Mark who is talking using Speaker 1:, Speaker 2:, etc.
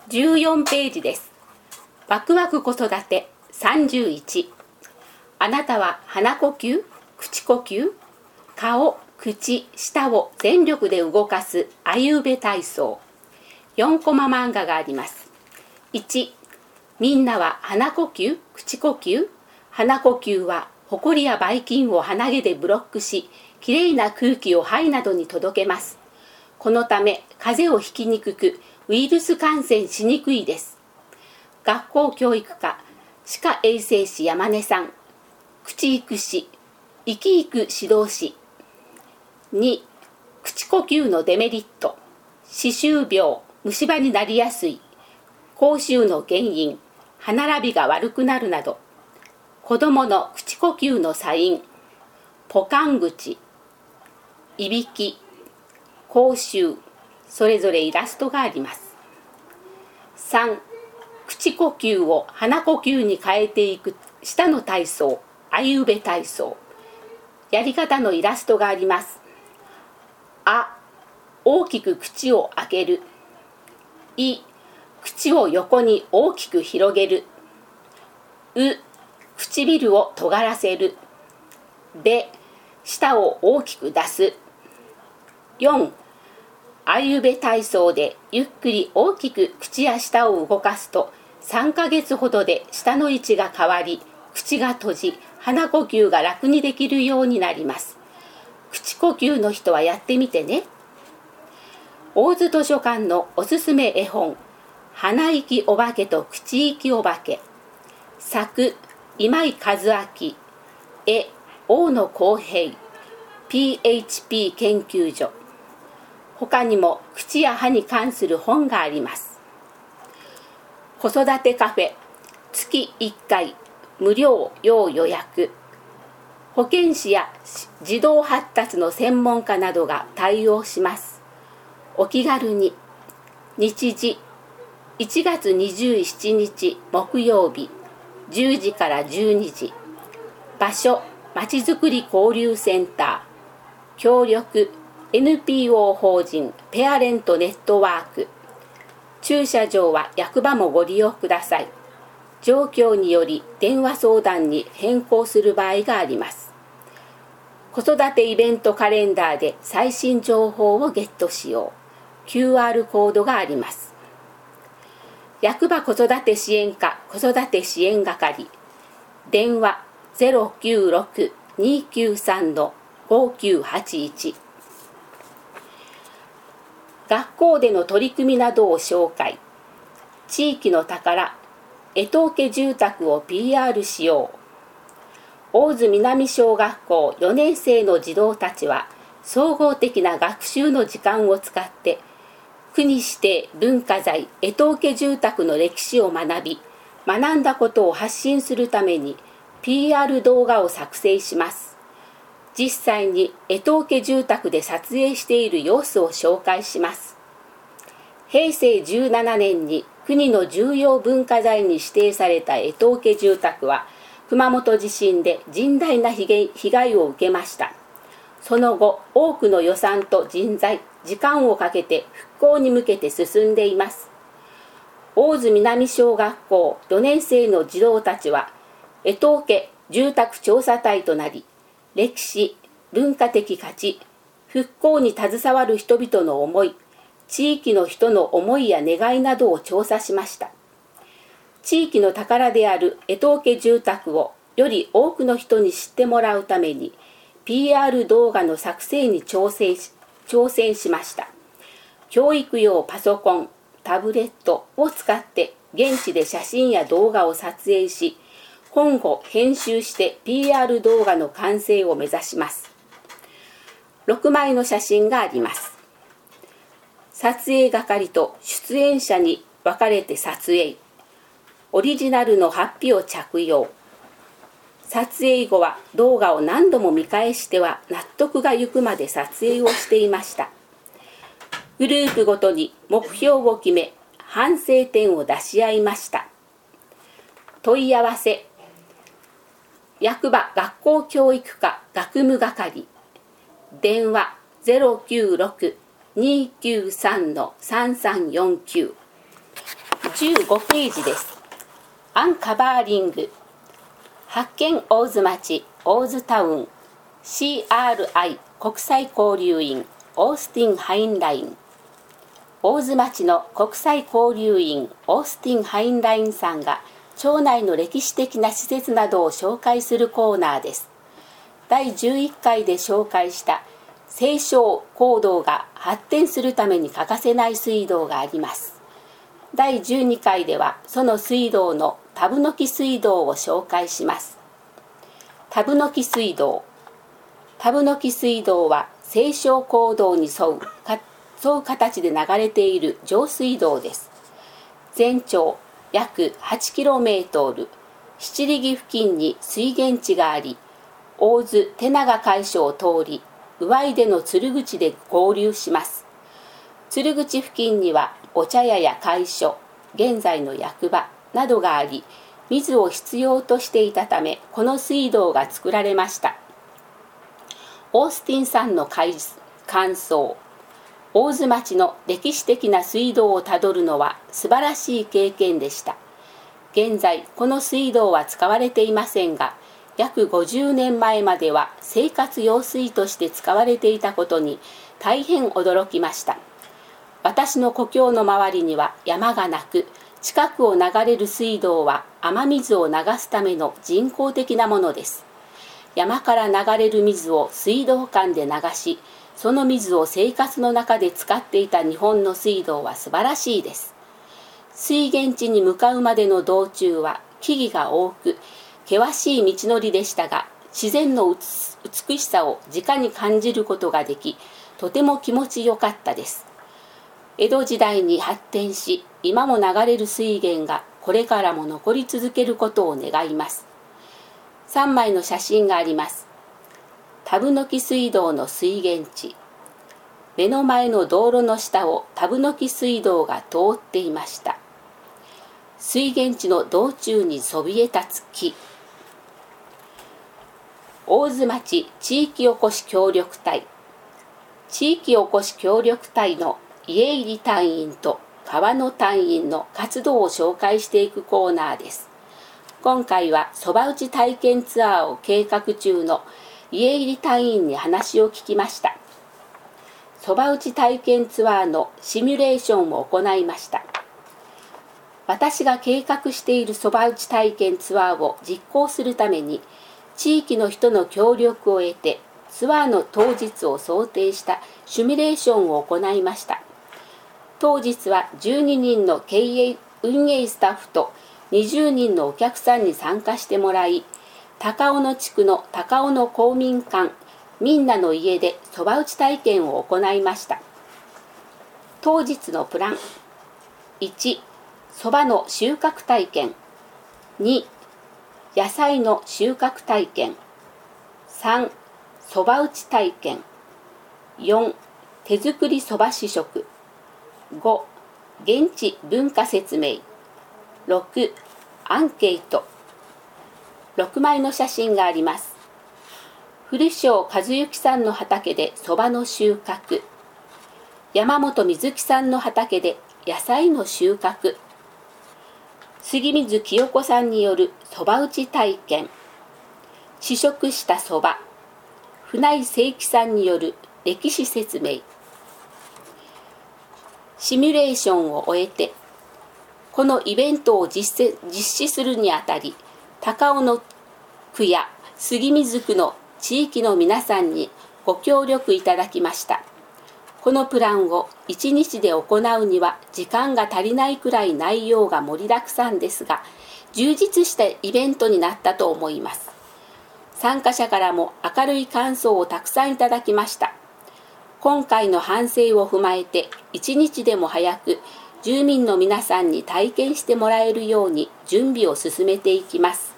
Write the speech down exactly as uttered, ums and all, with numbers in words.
Speaker 1: じゅうよんページです。ワクワク子育てさんじゅういち。あなたは鼻呼吸、口呼吸、顔、口、舌を全力で動かすあいうべ体操。よんコマ漫画があります。いち、みんなは鼻呼吸、口呼吸。鼻呼吸はホコリやばい菌を鼻毛でブロックし、きれいな空気を肺などに届けます。このため風邪をひきにくく、ウイルス感染しにくいです。学校教育科歯科衛生士山根さん。口育士、生き育指導士。に、口呼吸のデメリット。歯周病、虫歯になりやすい。口臭の原因、歯並びが悪くなるなど。子どもの口呼吸のサイン。ポカン口、いびき、口臭、それぞれイラストがあります。さん、口呼吸を鼻呼吸に変えていく舌の体操、あいうべ体操。やり方のイラストがあります。あ、大きく口を開ける。い、口を横に大きく広げる。う、唇を尖らせる。べ、舌を大きく出す。よん、あいうべ体操でゆっくり大きく口や舌を動かすとさんかげつほどで舌の位置が変わり、口が閉じ、鼻呼吸が楽にできるようになります。口呼吸の人はやってみてね。大津図書館のおすすめ絵本、鼻息お化けと口息お化け。作、今井和明。絵、大野康平。ピーエイチピー 研究所。他にも口や歯に関する本があります。子育てカフェ、月いっかい無料要予約。保健師や児童発達の専門家などが対応します。お気軽に。日時、いちがつにじゅうしちにち木曜日、じゅうじからじゅうにじ。場所、まちづくり交流センター。協力、エヌピーオー 法人ペアレントネットワーク。駐車場は役場もご利用ください。状況により電話相談に変更する場合があります。子育てイベントカレンダーで最新情報をゲットしよう。キューアール コードがあります。役場子育て支援課子育て支援係。電話 ゼロきゅうろく にーきゅうさん ごきゅうはちいち。学校での取り組みなどを紹介。地域の宝、江藤家住宅を ピーアール しよう。大津南小学校よねんせいの児童たちは、総合的な学習の時間を使って、国指定文化財江藤家住宅の歴史を学び、学んだことを発信するために ピーアール 動画を作成します。実際に江藤家住宅で撮影している様子を紹介します。へいせいじゅうななねんに国の重要文化財に指定された江藤家住宅は、熊本地震で甚大な被害を受けました。その後、多くの予算と人材、時間をかけて復興に向けて進んでいます。大津南小学校よねんせいの児童たちは、江藤家住宅調査隊となり、歴史、文化的価値、復興に携わる人々の思い、地域の人の思いや願いなどを調査しました。地域の宝である江藤家住宅をより多くの人に知ってもらうために、ピーアール 動画の作成に挑戦し、挑戦しました。教育用パソコン、タブレットを使って現地で写真や動画を撮影し、今後編集して ピーアール 動画の完成を目指します。ろくまいの写真があります。撮影係と出演者に分かれて撮影。オリジナルの法被を着用。撮影後は動画を何度も見返しては納得がゆくまで撮影をしていました。グループごとに目標を決め、反省点を出し合いました。問い合わせ。役場学校教育課学務係。電話 ゼロきゅうろく にーきゅうさん さんさんよんきゅう。 じゅうごページです。アンカバーリング。発見大津町大津タウン シーアールアイ 国際交流員オースティン・ハインライン。大津町の国際交流員オースティン・ハインラインさんが町内の歴史的な施設などを紹介するコーナーです。だいじゅういっかいで紹介した西湘坑道が発展するために欠かせない水道があります。だいじゅうにかいではその水道のタブノキ水道を紹介します。タブノキ水道。タブノキ水道は西湘坑道に沿うか沿う形で流れている上水道です。全長約 はちキロメートル、七里木付近に水源地があり、大津手長海所を通り、宇出の鶴口で合流します。鶴口付近にはお茶屋や会所、現在の役場などがあり、水を必要としていたため、この水道が作られました。オースティンさんの感想。大津町の歴史的な水道をたどるのは素晴らしい経験でした。現在、この水道は使われていませんが、約ごじゅうねんまえまでは生活用水として使われていたことに大変驚きました。私の故郷の周りには山がなく、近くを流れる水道は雨水を流すための人工的なものです。山から流れる水を水道管で流し、その水を生活の中で使っていた日本の水道は素晴らしいです。水源地に向かうまでの道中は木々が多く、険しい道のりでしたが、自然の美しさを直に感じることができ、とても気持ちよかったです。江戸時代に発展し、今も流れる水源がこれからも残り続けることを願います。さんまいの写真があります。タブノキ水道の水源地。目の前の道路の下をタブノキ水道が通っていました。水源地の道中にそびえ立つ木。大津町地域おこし協力隊。地域おこし協力隊の家入り隊員と川野隊員の活動を紹介していくコーナーです。今回はそば打ち体験ツアーを計画中の家入り隊員に話を聞きました。そば打ち体験ツアーのシミュレーションを行いました。私が計画しているそば打ち体験ツアーを実行するために、地域の人の協力を得て、ツアーの当日を想定したシミュレーションを行いました。当日はじゅうににんの経営運営スタッフとにじゅうにんのお客さんに参加してもらい、高尾野地区の高尾野公民館みんなの家でそば打ち体験を行いました。当日のプラン。いち、そばの収穫体験。に、野菜の収穫体験。さん、そば打ち体験。よん、手作りそば試食。ご、現地文化説明。ろく、アンケート。ろくまいの写真があります。古庄和幸さんの畑でそばの収穫。山本瑞希さんの畑で野菜の収穫。杉水清子さんによるそば打ち体験。試食したそば。船井誠樹さんによる歴史説明。シミュレーションを終えて、このイベントを実施、実施するにあたり、高尾野区や杉水区の地域の皆さんにご協力いただきました。このプランをいちにちで行うには時間が足りないくらい内容が盛りだくさんですが、充実したイベントになったと思います。参加者からも明るい感想をたくさんいただきました。今回の反省を踏まえて、いちにちでも早く住民の皆さんに体験してもらえるように準備を進めていきます。